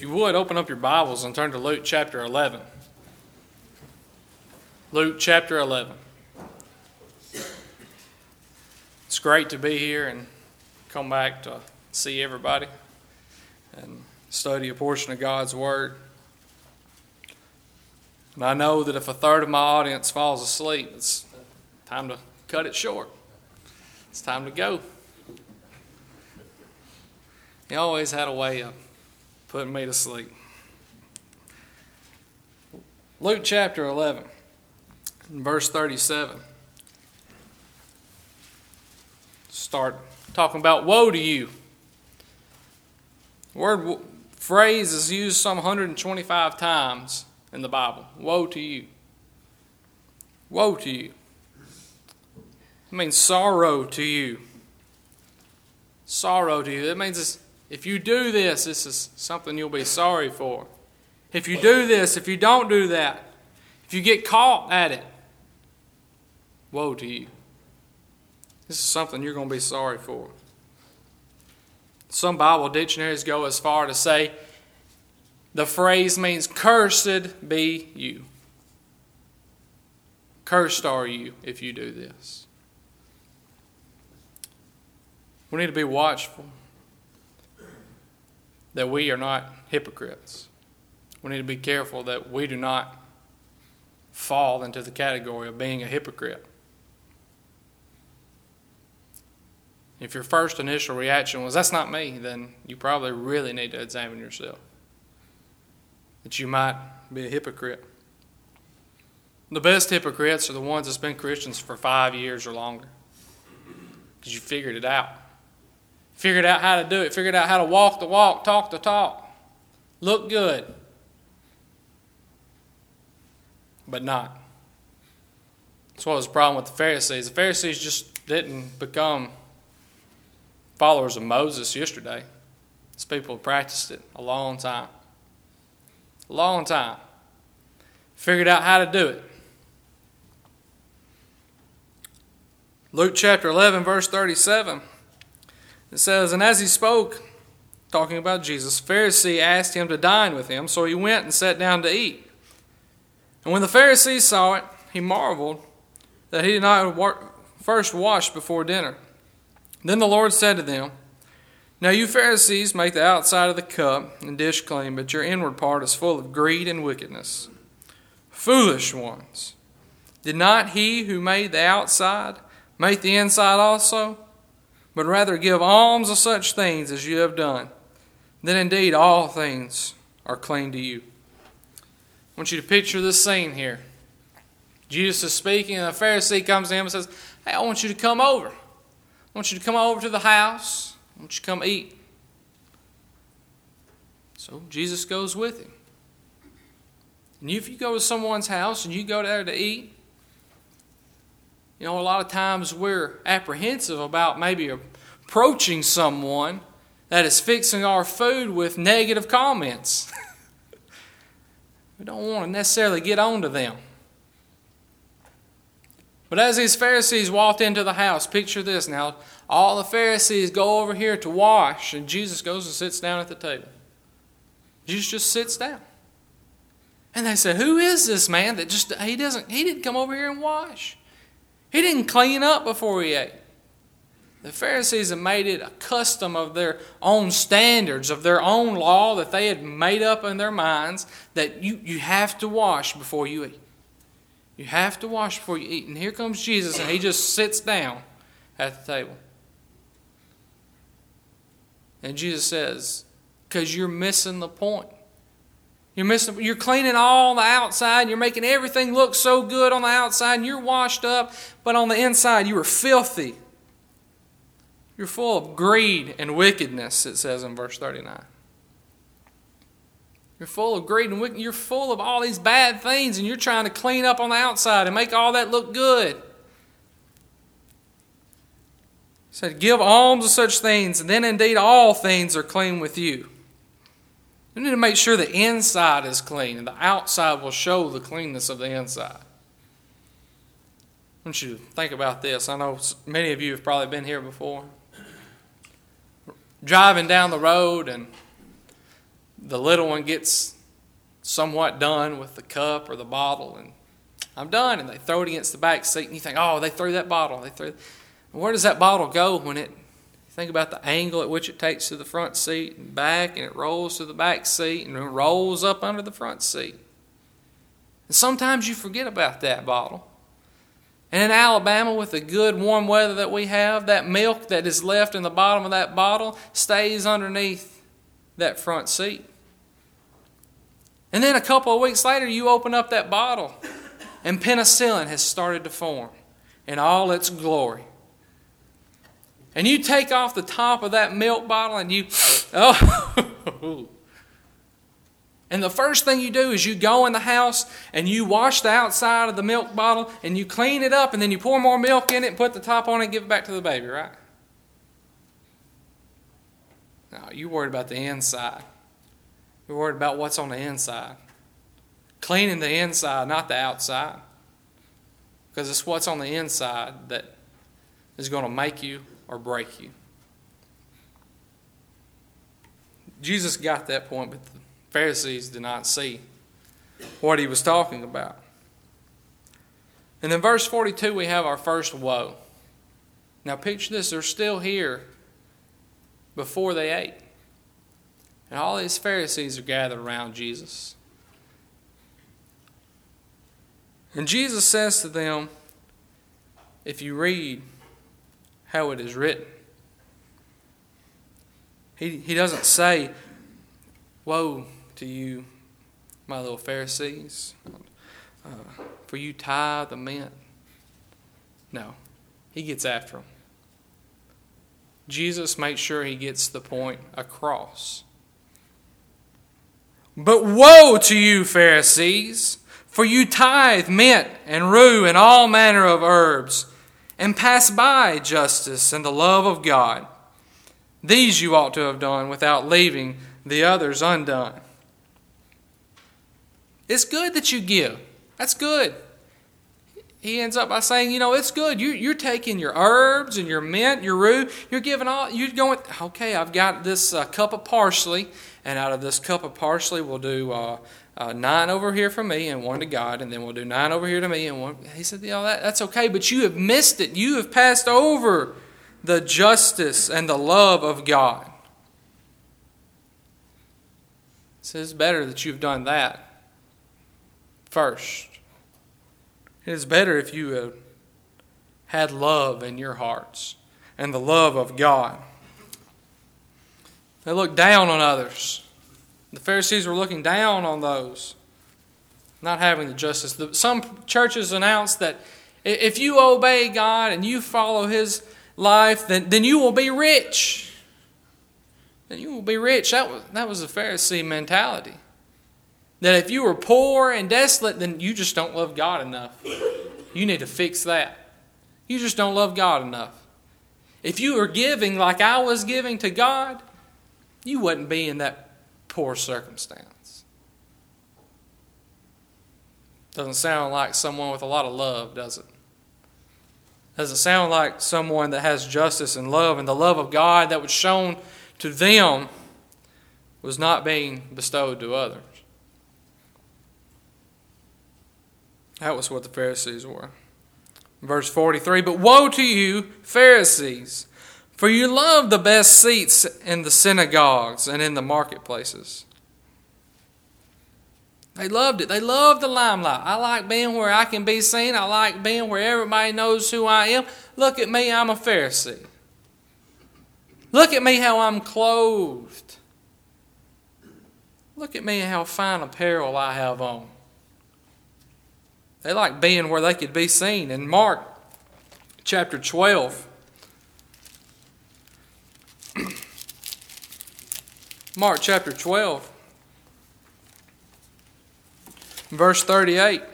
If you would, open up your Bibles and turn to Luke chapter 11. Luke chapter 11. It's great to be here and come back to see everybody and study a portion of God's Word. And I know that if a third of my audience falls asleep, it's time to cut it short. It's time to go. He always had a way of putting me to sleep. Luke chapter 11, verse 37. Start talking about woe to you. The word phrase is used some 125 times in the Bible. Woe to you. Woe to you. It means sorrow to you. Sorrow to you. That means if you do this, this is something you'll be sorry for. If you do this, if you don't do that, if you get caught at it, woe to you. This is something you're going to be sorry for. Some Bible dictionaries go as far to say the phrase means cursed be you. Cursed are you if you do this. We need to be watchful that we are not hypocrites. We need to be careful that we do not fall into the category of being a hypocrite. If your first initial reaction was, that's not me, then you probably really need to examine yourself. That you might be a hypocrite. The best hypocrites are the ones that's been Christians for 5 years or longer. Because you figured it out. Figured out how to do it. Figured out how to walk the walk, talk the talk. Look good. But not. That's what was the problem with the Pharisees. The Pharisees just didn't become followers of Moses yesterday. These people have practiced it a long time. A long time. Figured out how to do it. Luke chapter 11, verse 37. It says, and as he spoke, talking about Jesus, the Pharisee asked him to dine with him, so he went and sat down to eat. And when the Pharisee saw it, he marveled that he did not first wash before dinner. Then the Lord said to them, now you Pharisees make the outside of the cup and dish clean, but your inward part is full of greed and wickedness. Foolish ones, did not he who made the outside make the inside also? But rather give alms of such things as you have done. Then indeed all things are clean to you. I want you to picture this scene here. Jesus is speaking and the Pharisee comes to him and says, hey, I want you to come over. I want you to come over to the house. I want you to come eat. So Jesus goes with him. And if you go to someone's house and you go there to eat, you know, a lot of times we're apprehensive about maybe approaching someone that is fixing our food with negative comments. We don't want to necessarily get on to them. But as these Pharisees walked into the house, picture this now. All the Pharisees go over here to wash, and Jesus goes and sits down at the table. Jesus just sits down. And they said, who is this man that he didn't come over here and wash? He didn't clean up before he ate. The Pharisees had made it a custom of their own standards, of their own law that they had made up in their minds that you have to wash before you eat. You have to wash before you eat. And here comes Jesus and he just sits down at the table. And Jesus says, because you're missing the point. You're cleaning all the outside. You're making everything look so good on the outside. And you're washed up. But on the inside, you are filthy. You're full of greed and wickedness, it says in verse 39. You're full of greed and wickedness. You're full of all these bad things. And you're trying to clean up on the outside and make all that look good. He said, give alms of such things. And then indeed all things are clean with you. You need to make sure the inside is clean, and the outside will show the cleanness of the inside. I want you to think about this. I know many of you have probably been here before. Driving down the road, and the little one gets somewhat done with the cup or the bottle, and I'm done, and they throw it against the back seat, and you think, oh, they threw that bottle. Where does that bottle go when think about the angle at which it takes to the front seat and back, and it rolls to the back seat and it rolls up under the front seat. And sometimes you forget about that bottle. And in Alabama, with the good warm weather that we have, that milk that is left in the bottom of that bottle stays underneath that front seat. And then a couple of weeks later, you open up that bottle, and penicillin has started to form in all its glory. And you take off the top of that milk bottle and and the first thing you do is you go in the house and you wash the outside of the milk bottle and you clean it up, and then you pour more milk in it and put the top on it and give it back to the baby, right? No, you're worried about the inside. You're worried about what's on the inside. Cleaning the inside, not the outside. Because it's what's on the inside that is going to make you or break you. Jesus got that point, but the Pharisees did not see what he was talking about. And in verse 42 we have our first woe. Now picture this, they're still here before they ate. And all these Pharisees are gathered around Jesus. And Jesus says to them, if you read how it is written, he doesn't say, woe to you, my little Pharisees, for you tithe the mint. No, he gets after them. Jesus makes sure he gets the point across. But woe to you, Pharisees, for you tithe mint and rue and all manner of herbs, and pass by justice and the love of God. These you ought to have done without leaving the others undone. It's good that you give. That's good. He ends up by saying, it's good. You're taking your herbs and your mint, your rue. You're going, okay, I've got this cup of parsley, and out of this cup of parsley we'll do 9 over here for me and 1 to God, and then we'll do 9 over here to me and 1. He said, that's okay, but you have missed it. You have passed over the justice and the love of God. He says it's better that you've done that first. It is better if you have had love in your hearts and the love of God. They look down on others. The Pharisees were looking down on those, not having the justice. Some churches announce that if you obey God and you follow His life, then you will be rich. Then you will be rich. That was the Pharisee mentality. That if you were poor and desolate, then you just don't love God enough. You need to fix that. You just don't love God enough. If you were giving like I was giving to God, you wouldn't be in that poor circumstance. Doesn't sound like someone with a lot of love, does it? Doesn't sound like someone that has justice and love, and the love of God that was shown to them was not being bestowed to others. That was what the Pharisees were. Verse 43, but woe to you, Pharisees, for you love the best seats in the synagogues and in the marketplaces. They loved it. They loved the limelight. I like being where I can be seen. I like being where everybody knows who I am. Look at me, I'm a Pharisee. Look at me how I'm clothed. Look at me how fine apparel I have on. They like being where they could be seen. In Mark chapter 12, Mark chapter 12, verse 38, it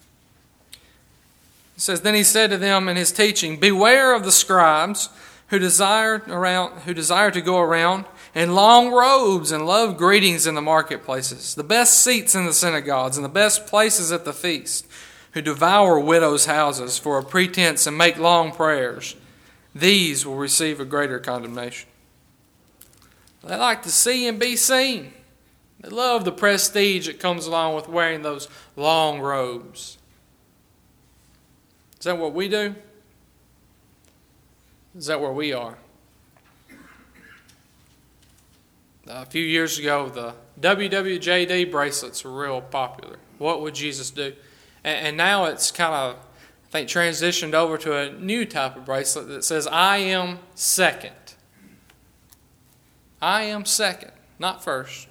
says, then he said to them in his teaching, beware of the scribes who desire to go around in long robes and love greetings in the marketplaces, the best seats in the synagogues and the best places at the feast, who devour widows' houses for a pretense and make long prayers. These will receive a greater condemnation. They like to see and be seen. They love the prestige that comes along with wearing those long robes. Is that what we do? Is that where we are? A few years ago, the WWJD bracelets were real popular. What would Jesus do? And now it's kind of, I think, transitioned over to a new type of bracelet that says, I am second. I am second, not first.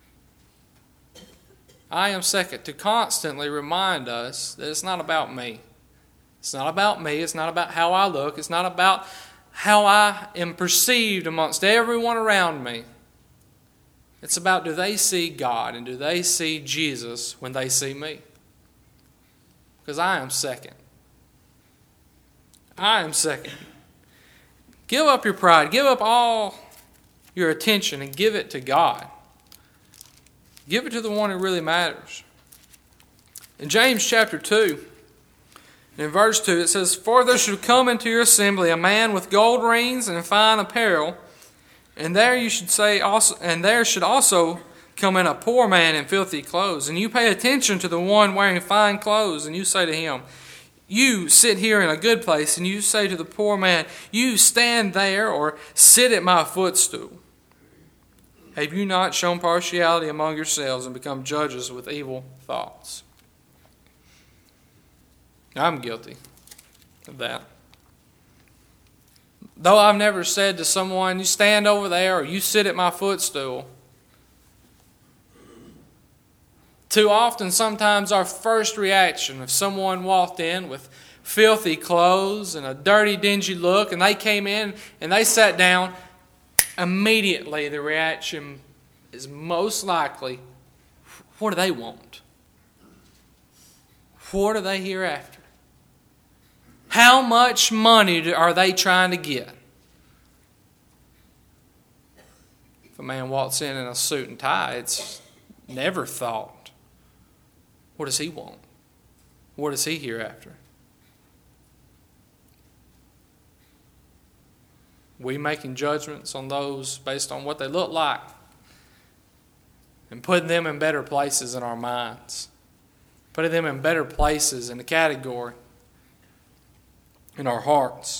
I am second, to constantly remind us that it's not about me. It's not about me. It's not about how I look. It's not about how I am perceived amongst everyone around me. It's about, do they see God and do they see Jesus when they see me? Because I am second. I am second. Give up your pride. Give up all your attention and give it to God. Give it to the one who really matters. In James chapter 2, in verse 2, it says, For there should come into your assembly a man with gold rings and fine apparel, and there should also come in a poor man in filthy clothes. And you pay attention to the one wearing fine clothes, and you say to him, You sit here in a good place, and you say to the poor man, You stand there, or sit at my footstool. Have you not shown partiality among yourselves and become judges with evil thoughts? I'm guilty of that. Though I've never said to someone, You stand over there, or You sit at my footstool. Too often, sometimes our first reaction, if someone walked in with filthy clothes and a dirty, dingy look, and they came in and they sat down, immediately the reaction is most likely, what do they want? What are they here after? How much money are they trying to get? If a man walks in a suit and tie, it's never thought, what does he want? What is he here after? We making judgments on those based on what they look like and putting them in better places in our minds. Putting them in better places in the category in our hearts.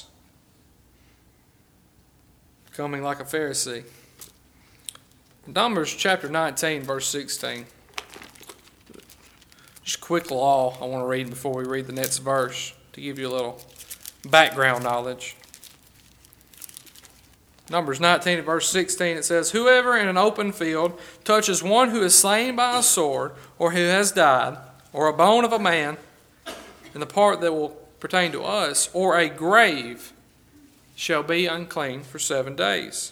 Becoming like a Pharisee. Numbers chapter 19, verse 16. Just a quick law I want to read before we read the next verse to give you a little background knowledge. Numbers 19 verse 16, it says, Whoever in an open field touches one who is slain by a sword, or who has died, or a bone of a man, in the part that will pertain to us, or a grave, shall be unclean for 7 days.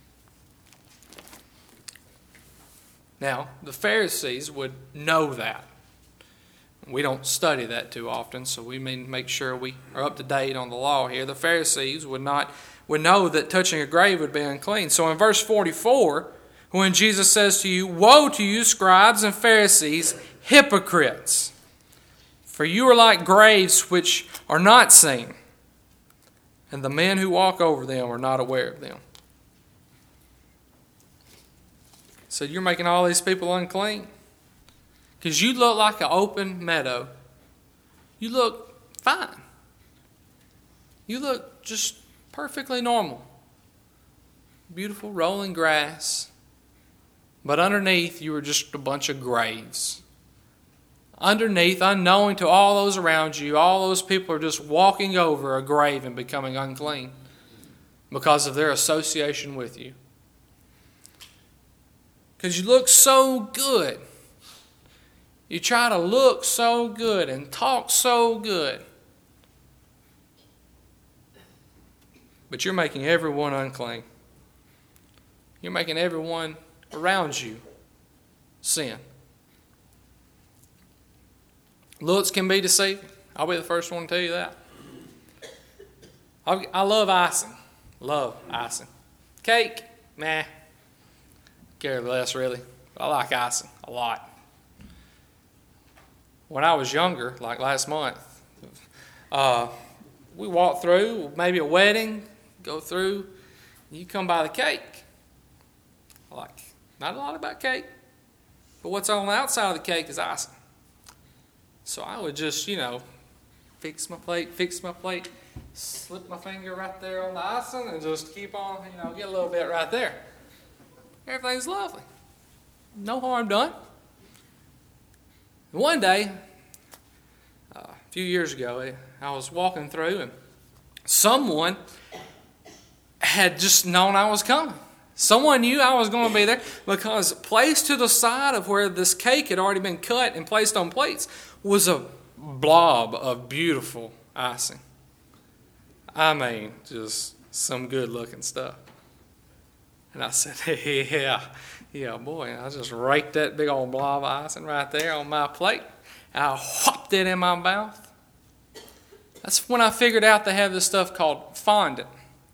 Now, the Pharisees would know that. We don't study that too often, so we may make sure we are up to date on the law here. The Pharisees would know that touching a grave would be unclean. So in verse 44, when Jesus says to you, Woe to you, scribes and Pharisees, hypocrites! For you are like graves which are not seen, and the men who walk over them are not aware of them. So you're making all these people unclean? Because you look like an open meadow. You look fine. You look just perfectly normal. Beautiful rolling grass. But underneath, you were just a bunch of graves. Underneath, unknowing to all those around you, all those people are just walking over a grave and becoming unclean because of their association with you. Because you look so good. You try to look so good and talk so good. But you're making everyone unclean. You're making everyone around you sin. Looks can be deceiving. I'll be the first one to tell you that. I love icing. Love icing. Cake, meh. Care less, really. I like icing a lot. When I was younger, like last month, we walked through, maybe a wedding, go through, you come by the cake. Not a lot about cake. But what's on the outside of the cake is icing. So I would just, fix my plate, slip my finger right there on the icing, and just keep on, get a little bit right there. Everything's lovely. No harm done. One day, a few years ago, I was walking through, and someone had just known I was coming. Someone knew I was going to be there, because placed to the side of where this cake had already been cut and placed on plates was a blob of beautiful icing. I mean, just some good looking stuff. And I said, yeah, boy. I just raked that big old blob of icing right there on my plate. I whopped it in my mouth. That's when I figured out they have this stuff called fondant.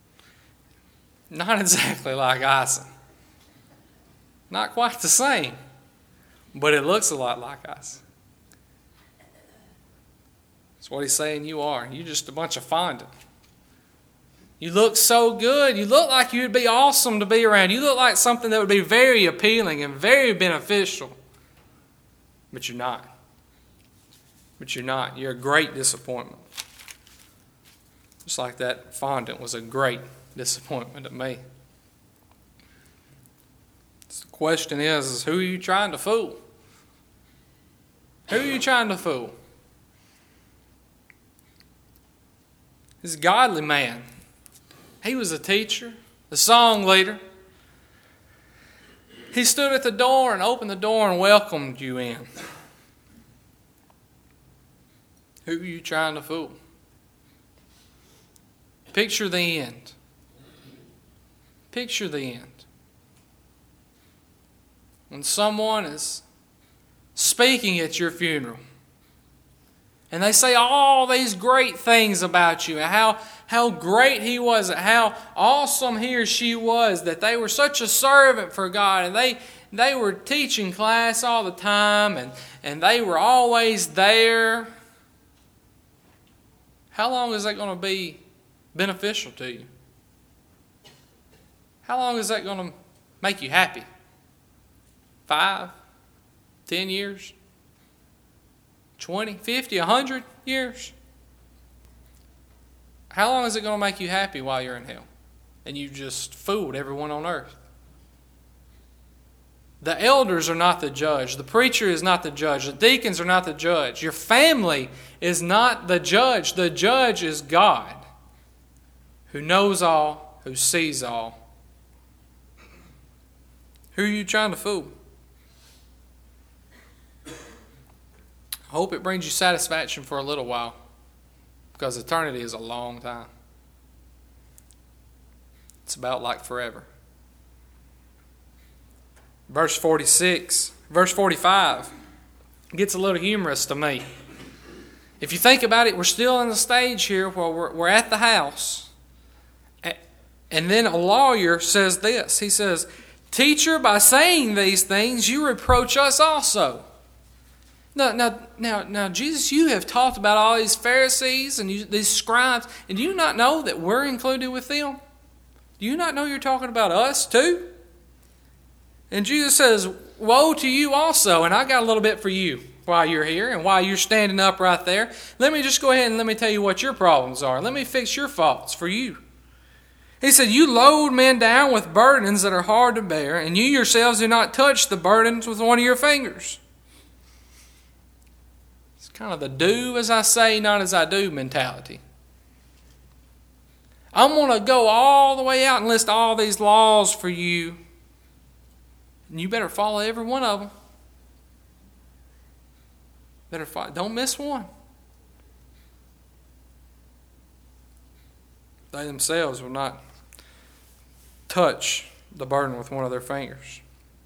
Not exactly like icing. Not quite the same, but it looks a lot like icing. That's what he's saying you are. You're just a bunch of fondant. You look so good. You look like you'd be awesome to be around. You look like something that would be very appealing and very beneficial. But you're not. You're a great disappointment. Just like that fondant was a great disappointment to me. So the question is who are you trying to fool? Who are you trying to fool? This godly man. He was a teacher, a song leader. He stood at the door and opened the door and welcomed you in. Who are you trying to fool? Picture the end. Picture the end. When someone is speaking at your funeral and they say all these great things about you and how great he was, how awesome he or she was, that they were such a servant for God, and they were teaching class all the time, and they were always there. How long is that going to be beneficial to you? How long is that going to make you happy? 5, 10 years? 20, 50, 100 years? How long is it going to make you happy while you're in hell? And you just fooled everyone on earth. The elders are not the judge. The preacher is not the judge. The deacons are not the judge. Your family is not the judge. The judge is God, who knows all, who sees all. Who are you trying to fool? I hope it brings you satisfaction for a little while, because eternity is a long time. It's about like forever. Verse 45 gets a little humorous to me. If you think about it, we're still in the stage here where we're at the house. And then a lawyer says this. He says, "Teacher, by saying these things, you reproach us also." Now, Jesus, you have talked about all these Pharisees and these scribes, and do you not know that we're included with them? Do you not know you're talking about us too? And Jesus says, "Woe to you also," and I got a little bit for you while you're here and while you're standing up right there. Let me just go ahead and let me tell you what your problems are. Let me fix your faults for you. He said, "You load men down with burdens that are hard to bear, and you yourselves do not touch the burdens with one of your fingers." It's kind of the do as I say, not as I do mentality. I'm going to go all the way out and list all these laws for you, and you better follow every one of them. Don't miss one. They themselves will not touch the burden with one of their fingers.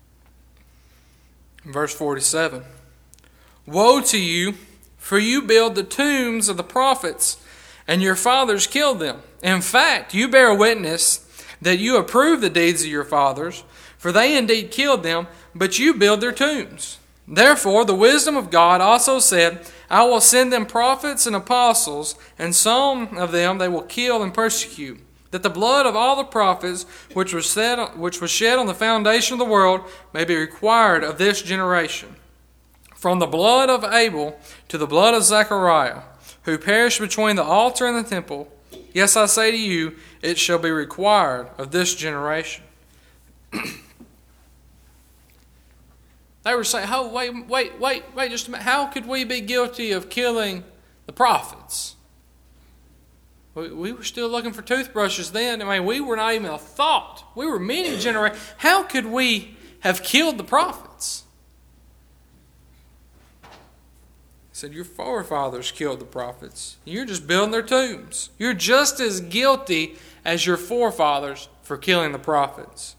Verse 47. "Woe to you, for you build the tombs of the prophets, and your fathers killed them. In fact, you bear witness that you approve the deeds of your fathers, for they indeed killed them, but you build their tombs. Therefore, the wisdom of God also said, I will send them prophets and apostles, and some of them they will kill and persecute. that the blood of all the prophets which was shed on the foundation of the world may be required of this generation. From the blood of Abel to the blood of Zechariah, who perished between the altar and the temple, yes, I say to you, it shall be required of this generation. They were saying, oh, wait just a minute. How could we be guilty of killing the prophets? We were still looking for toothbrushes then. I mean, we were not even a thought. We were many generations. How could we have killed the prophets? He said, your forefathers killed the prophets. You're just building their tombs. You're just as guilty as your forefathers for killing the prophets.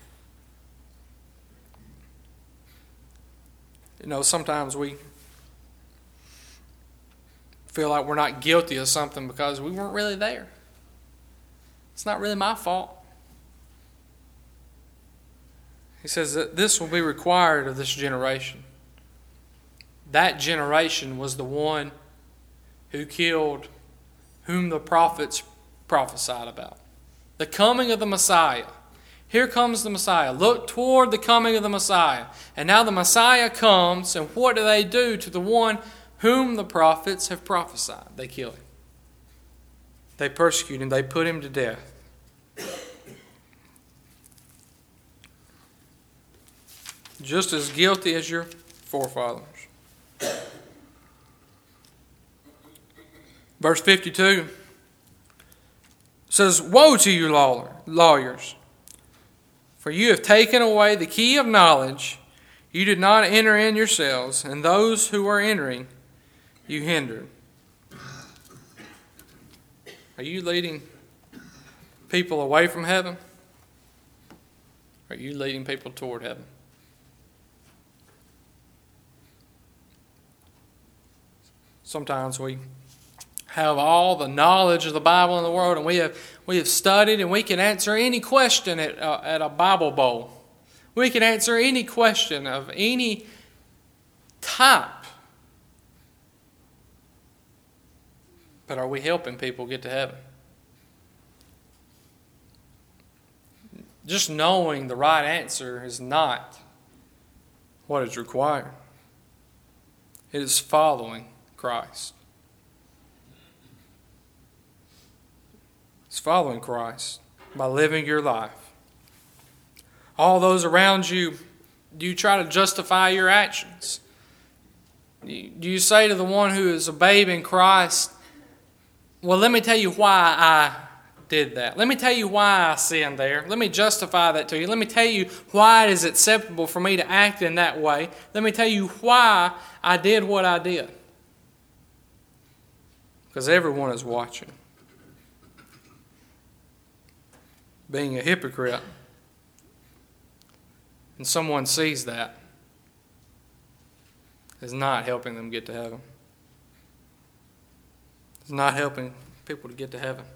You know, sometimes we feel like we're not guilty of something because we weren't really there. It's not really my fault. He says that this will be required of this generation. That generation was the one who killed whom the prophets prophesied about. The coming of the Messiah. Here comes the Messiah. Look toward the coming of the Messiah. And now the Messiah comes, and what do they do to the one whom the prophets have prophesied? They kill him. They persecute him. They put him to death. Just as guilty as your forefathers. Verse 52 says, woe to you, lawyers! For you have taken away the key of knowledge. You did not enter in yourselves, and those who were entering you hindered. Are you leading people away from heaven? Or are you leading people toward heaven? Sometimes we have all the knowledge of the Bible in the world, and we have studied, and we can answer any question at a Bible bowl. We can answer any question of any type. But are we helping people get to heaven? Just knowing the right answer is not what is required. It is following Christ. It's following Christ by living your life. All those around you, do you try to justify your actions? Do you say to the one who is a babe in Christ, well, let me tell you why I did that. Let me tell you why I sinned there. Let me justify that to you. Let me tell you why it is acceptable for me to act in that way. Let me tell you why I did what I did. Because everyone is watching. Being a hypocrite, and someone sees that, is not helping them get to heaven. It's not helping people to get to heaven.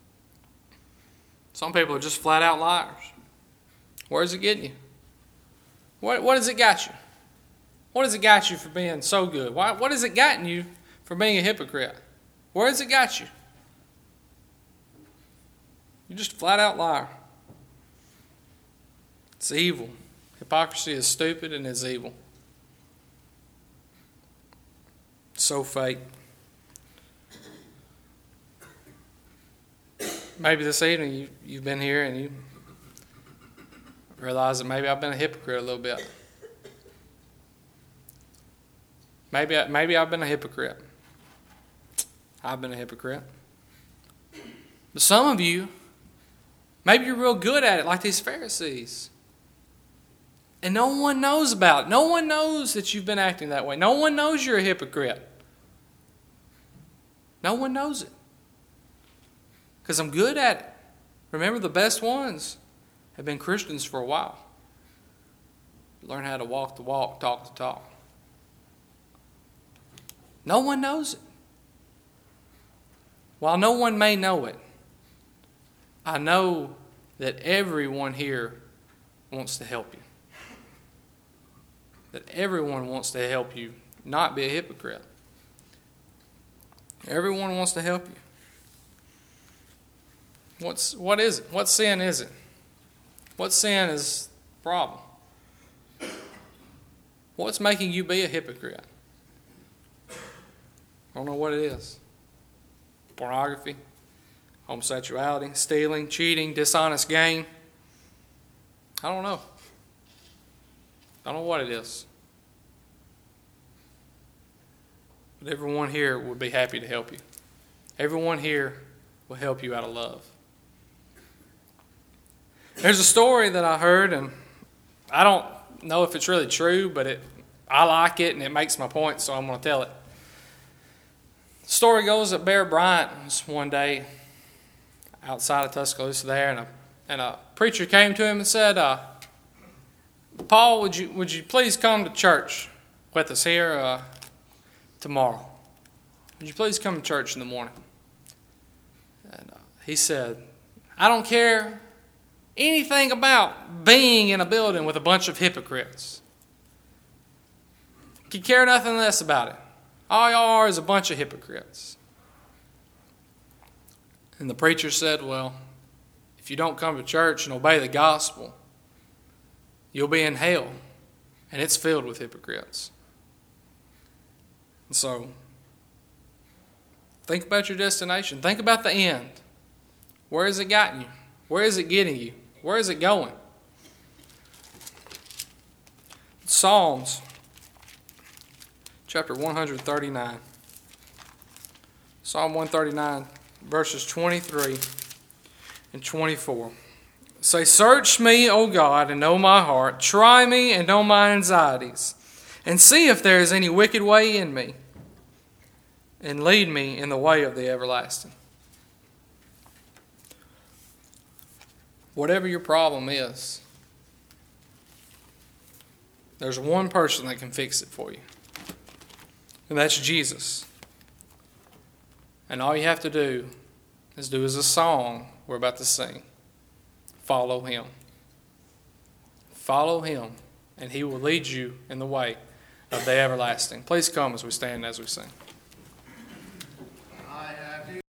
Some people are just flat out liars. Where is it getting you? What has it got you? What has it got you for being so good? What has it gotten you for being a hypocrite? Where has it got you? You're just a flat out liar. It's evil. Hypocrisy is stupid and is evil. So fake. Maybe this evening you've been here and you realize that maybe I've been a hypocrite a little bit. Maybe I've been a hypocrite. I've been a hypocrite. But some of you, maybe you're real good at it like these Pharisees. And no one knows about it. No one knows that you've been acting that way. No one knows you're a hypocrite. No one knows it. Because I'm good at it. Remember, the best ones have been Christians for a while. Learn how to walk the walk, talk the talk. No one knows it. While no one may know it, I know that everyone here wants to help you. That everyone wants to help you not be a hypocrite. Everyone wants to help you. What is it? What sin is it? What sin is the problem? What's making you be a hypocrite? I don't know what it is. Pornography, homosexuality, stealing, cheating, dishonest gain. I don't know. I don't know what it is. But everyone here would be happy to help you. Everyone here will help you out of love. There's a story that I heard, and I don't know if it's really true, but I like it and it makes my point, so I'm going to tell it. The story goes that Bear Bryant was one day outside of Tuscaloosa there, and a preacher came to him and said, Paul, would you please come to church with us here tomorrow? Would you please come to church in the morning? And he said, I don't care anything about being in a building with a bunch of hypocrites. Could care nothing less about it. All y'all are is a bunch of hypocrites. And the preacher said, well, if you don't come to church and obey the gospel, you'll be in hell, and it's filled with hypocrites. And so, think about your destination. Think about the end. Where has it gotten you? Where is it getting you? Where is it going? Psalms chapter 139. Psalm 139, verses 23 and 24. Say, search me, O God, and know my heart. Try me and know my anxieties. And see if there is any wicked way in me. And lead me in the way of the everlasting. Whatever your problem is, there's one person that can fix it for you. And that's Jesus. And all you have to do is do as a song we're about to sing. Follow Him. Follow Him, and He will lead you in the way of the everlasting. Please come as we stand as we sing.